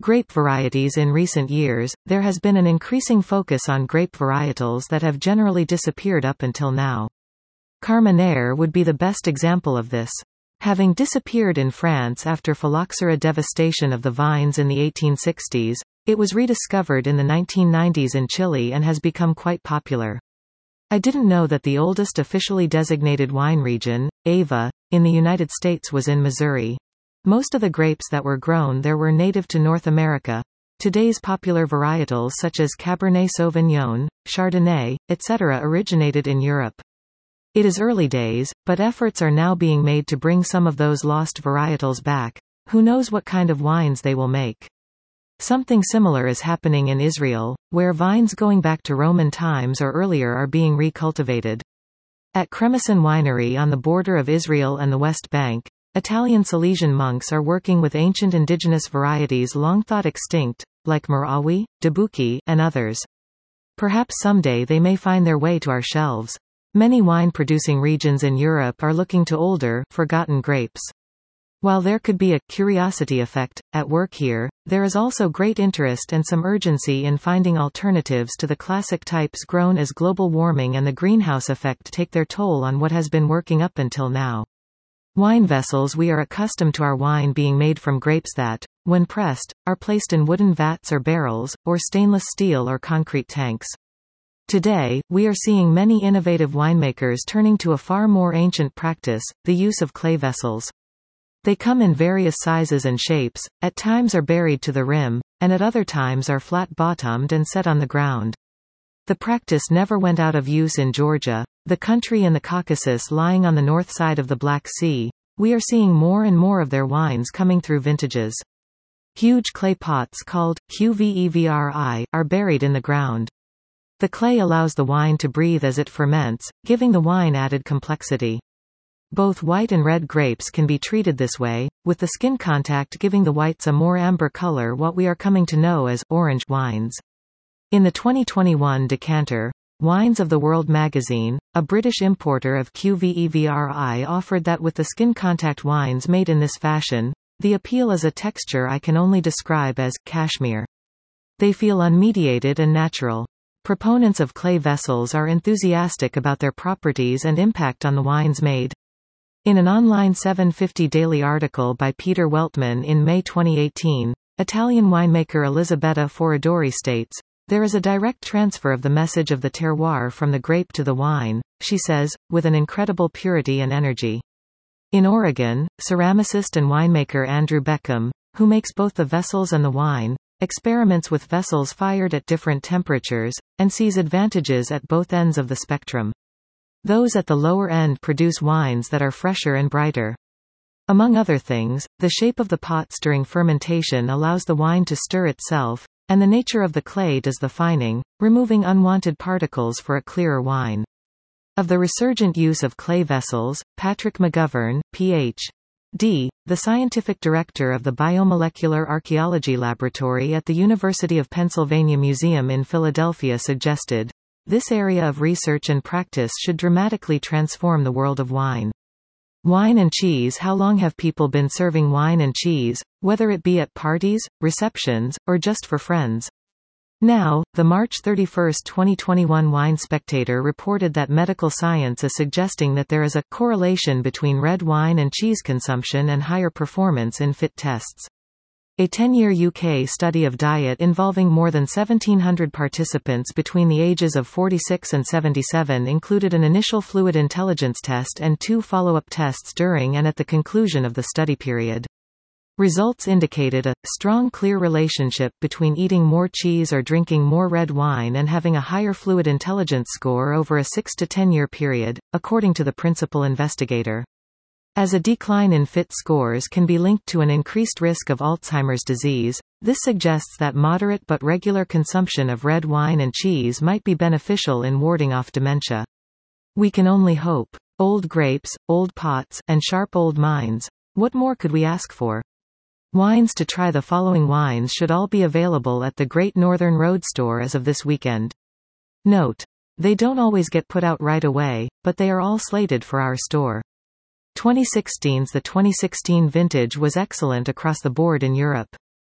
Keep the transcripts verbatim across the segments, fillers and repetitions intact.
Grape varieties. In recent years, there has been an increasing focus on grape varietals that have generally disappeared up until now. Carmenere would be the best example of this. Having disappeared in France after phylloxera devastation of the vines in the eighteen sixties, it was rediscovered in the nineteen nineties in Chile and has become quite popular. I didn't know that the oldest officially designated wine region, Ava, in the United States was in Missouri. Most of the grapes that were grown there were native to North America. Today's popular varietals such as Cabernet Sauvignon, Chardonnay, et cetera originated in Europe. It is early days, but efforts are now being made to bring some of those lost varietals back. Who knows what kind of wines they will make? Something similar is happening in Israel, where vines going back to Roman times or earlier are being recultivated. At Cremison Winery on the border of Israel and the West Bank, Italian Salesian monks are working with ancient indigenous varieties long thought extinct, like Marawi, Dabuki, and others. Perhaps someday they may find their way to our shelves. Many wine-producing regions in Europe are looking to older, forgotten grapes. While there could be a curiosity effect at work here, there is also great interest and some urgency in finding alternatives to the classic types grown as global warming and the greenhouse effect take their toll on what has been working up until now. Wine vessels. We are accustomed to our wine being made from grapes that, when pressed, are placed in wooden vats or barrels, or stainless steel or concrete tanks. Today, we are seeing many innovative winemakers turning to a far more ancient practice, the use of clay vessels. They come in various sizes and shapes, at times are buried to the rim, and at other times are flat-bottomed and set on the ground. The practice never went out of use in Georgia, the country in the Caucasus lying on the north side of the Black Sea. We are seeing more and more of their wines coming through vintages. Huge clay pots called qvevri are buried in the ground. The clay allows the wine to breathe as it ferments, giving the wine added complexity. Both white and red grapes can be treated this way, with the skin contact giving the whites a more amber color, what we are coming to know as orange wines. In the twenty twenty-one decanter, Wines of the World magazine, a British importer of qvevri offered that with the skin contact wines made in this fashion, the appeal is a texture I can only describe as cashmere. They feel unmediated and natural. Proponents of clay vessels are enthusiastic about their properties and impact on the wines made. In an online seven fifty Daily article by Peter Weltman in May twenty eighteen, Italian winemaker Elisabetta Foradori states, "There is a direct transfer of the message of the terroir from the grape to the wine," she says, with an incredible purity and energy. In Oregon, ceramicist and winemaker Andrew Beckham, who makes both the vessels and the wine, experiments with vessels fired at different temperatures, and sees advantages at both ends of the spectrum. Those at the lower end produce wines that are fresher and brighter. Among other things, the shape of the pots during fermentation allows the wine to stir itself, and the nature of the clay does the fining, removing unwanted particles for a clearer wine. Of the resurgent use of clay vessels, Patrick McGovern, P H D, the scientific director of the Biomolecular Archaeology Laboratory at the University of Pennsylvania Museum in Philadelphia suggested, "This area of research and practice should dramatically transform the world of wine." Wine and cheese. How long have people been serving wine and cheese, whether it be at parties, receptions, or just for friends? Now, the March thirty-first twenty twenty-one Wine Spectator reported that medical science is suggesting that there is a correlation between red wine and cheese consumption and higher performance in fit tests. A ten-year U K study of diet involving more than seventeen hundred participants between the ages of forty-six and seventy-seven included an initial fluid intelligence test and two follow-up tests during and at the conclusion of the study period. Results indicated a strong clear relationship between eating more cheese or drinking more red wine and having a higher fluid intelligence score over a six to ten year period, according to the principal investigator. As a decline in fit scores can be linked to an increased risk of Alzheimer's disease, this suggests that moderate but regular consumption of red wine and cheese might be beneficial in warding off dementia. We can only hope. Old grapes, old pots, and sharp old minds. What more could we ask for? Wines to try. The following wines should all be available at the Great Northern Road store as of this weekend. Note: they don't always get put out right away, but they are all slated for our store. twenty sixteen's The twenty sixteen vintage was excellent across the board in Europe.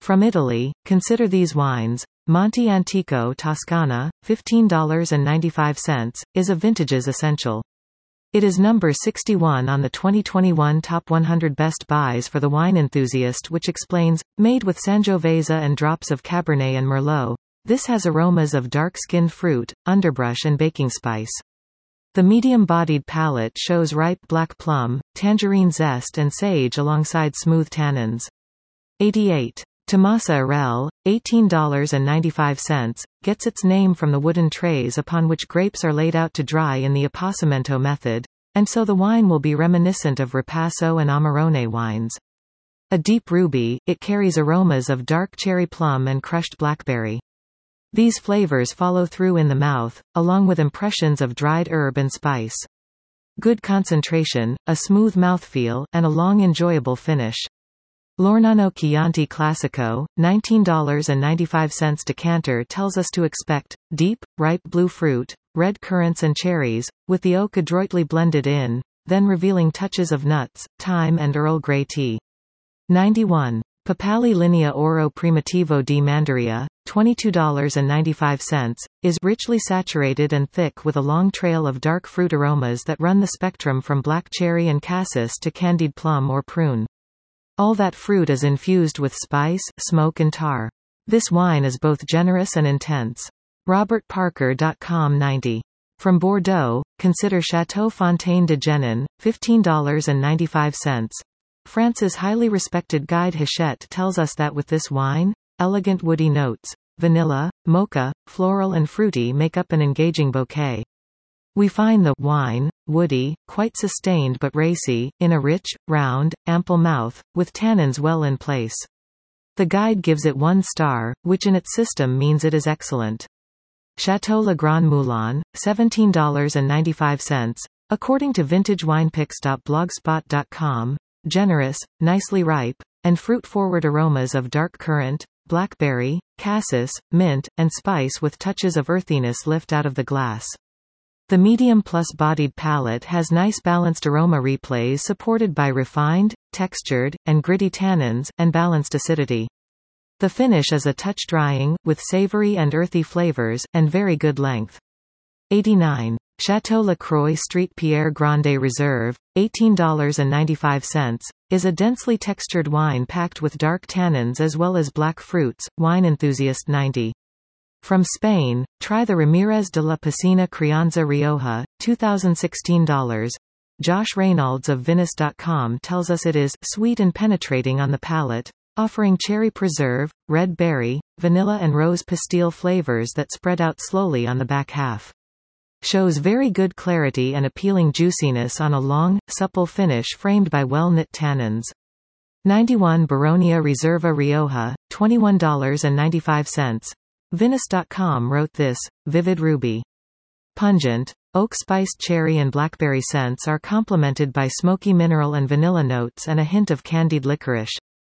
From Italy, consider these wines. Monte Antico Toscana, fifteen dollars and ninety-five cents, is a vintages essential. It is number sixty-one on the twenty twenty-one Top one hundred Best Buys for the Wine Enthusiast, which explains, made with Sangiovese and drops of Cabernet and Merlot. This has aromas of dark-skinned fruit, underbrush and baking spice. The medium-bodied palate shows ripe black plum, tangerine zest and sage alongside smooth tannins. eighty-eight. Tomasa Arel, eighteen dollars and ninety-five cents, gets its name from the wooden trays upon which grapes are laid out to dry in the appossamento method, and so the wine will be reminiscent of Ripasso and Amarone wines. A deep ruby, it carries aromas of dark cherry plum and crushed blackberry. These flavors follow through in the mouth, along with impressions of dried herb and spice. Good concentration, a smooth mouthfeel, and a long enjoyable finish. L'Ornano Chianti Classico, nineteen dollars and ninety-five cents decanter tells us to expect deep, ripe blue fruit, red currants and cherries, with the oak adroitly blended in, then revealing touches of nuts, thyme and Earl Grey tea. ninety-one. Papali Linea Oro Primitivo di Mandaria, twenty-two dollars and ninety-five cents, is richly saturated and thick with a long trail of dark fruit aromas that run the spectrum from black cherry and cassis to candied plum or prune. All that fruit is infused with spice, smoke and tar. This wine is both generous and intense. Robert Parker dot com ninety. From Bordeaux, consider Chateau Fontaine de Genin, fifteen dollars and ninety-five cents. France's highly respected guide Hachette tells us that with this wine, elegant woody notes, vanilla, mocha, floral and fruity make up an engaging bouquet. We find the wine, woody, quite sustained but racy, in a rich, round, ample mouth, with tannins well in place. The guide gives it one star, which in its system means it is excellent. Chateau Le Grand Moulin, seventeen dollars and ninety-five cents, according to vintage winepicks dot blogspot dot com, generous, nicely ripe, and fruit-forward aromas of dark currant, blackberry, cassis, mint, and spice with touches of earthiness lift out of the glass. The medium plus bodied palate has nice balanced aroma replays supported by refined, textured, and gritty tannins, and balanced acidity. The finish is a touch drying, with savory and earthy flavors, and very good length. eighty-nine. Chateau La Croix Street Pierre Grande Reserve, eighteen dollars and ninety-five cents, is a densely textured wine packed with dark tannins as well as black fruits. Wine Enthusiast ninety. From Spain, try the Ramirez de la Piscina Crianza Rioja, two thousand sixteen dollars. Josh Reynolds of Vinous dot com tells us it is sweet and penetrating on the palate, offering cherry preserve, red berry, vanilla and rose pastille flavors that spread out slowly on the back half. Shows very good clarity and appealing juiciness on a long, supple finish framed by well-knit tannins. ninety-one Baronia Reserva Rioja, twenty-one dollars and ninety-five cents. Vinous dot com wrote this, vivid ruby. Pungent, oak-spiced cherry and blackberry scents are complemented by smoky mineral and vanilla notes and a hint of candied licorice.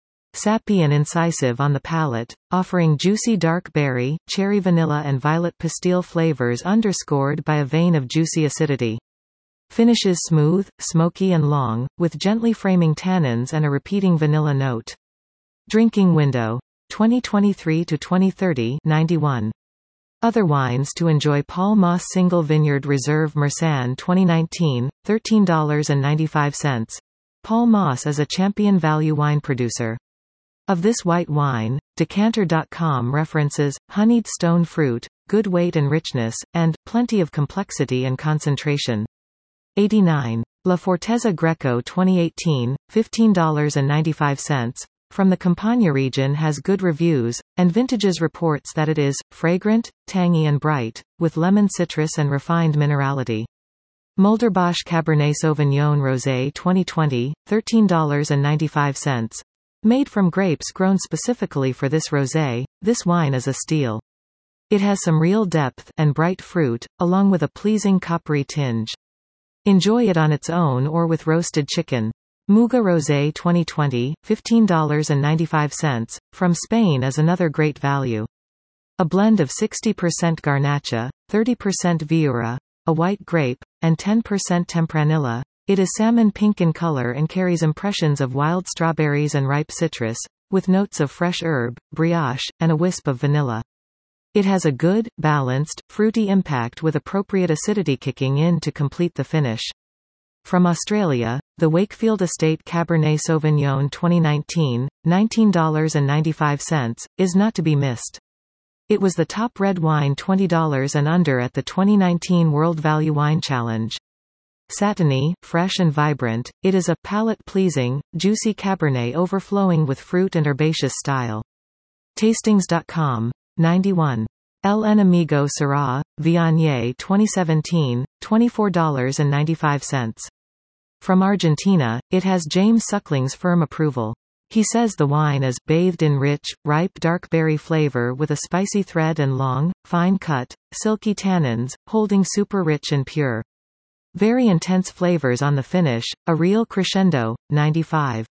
Sappy and incisive on the palate, offering juicy dark berry, cherry vanilla and violet pastille flavors underscored by a vein of juicy acidity. Finishes smooth, smoky and long, with gently framing tannins and a repeating vanilla note. Drinking window. twenty twenty-three to twenty thirty, ninety-one. Other wines to enjoy: Paul Moss Single Vineyard Reserve Mersanne twenty nineteen, thirteen dollars and ninety-five cents. Paul Moss is a champion value wine producer. Of this white wine, decanter dot com references, honeyed stone fruit, good weight and richness, and plenty of complexity and concentration. eighty-nine. La Fortezza Greco twenty eighteen, fifteen dollars and ninety-five cents. From the Campania region has good reviews, and Vintages reports that it is fragrant, tangy and bright, with lemon citrus and refined minerality. Mulderbosch Cabernet Sauvignon Rosé twenty twenty, thirteen dollars and ninety-five cents. Made from grapes grown specifically for this rosé, this wine is a steal. It has some real depth and bright fruit, along with a pleasing coppery tinge. Enjoy it on its own or with roasted chicken. Muga Rosé twenty twenty, fifteen dollars and ninety-five cents, from Spain is another great value. A blend of sixty percent Garnacha, thirty percent Viura, a white grape, and ten percent Tempranillo. It is salmon pink in color and carries impressions of wild strawberries and ripe citrus, with notes of fresh herb, brioche, and a wisp of vanilla. It has a good, balanced, fruity impact with appropriate acidity kicking in to complete the finish. From Australia, the Wakefield Estate Cabernet Sauvignon twenty nineteen, nineteen dollars and ninety-five cents, is not to be missed. It was the top red wine twenty dollars and under at the twenty nineteen World Value Wine Challenge. Satiny, fresh and vibrant, it is a palate-pleasing, juicy Cabernet overflowing with fruit and herbaceous style. Tastings dot com. ninety-one. El Enemigo Syrah, Viognier twenty seventeen, twenty-four dollars and ninety-five cents. From Argentina, it has James Suckling's firm approval. He says the wine is bathed in rich, ripe dark berry flavor with a spicy thread and long, fine cut, silky tannins, holding super rich and pure. Very intense flavors on the finish, a real crescendo. ninety-five.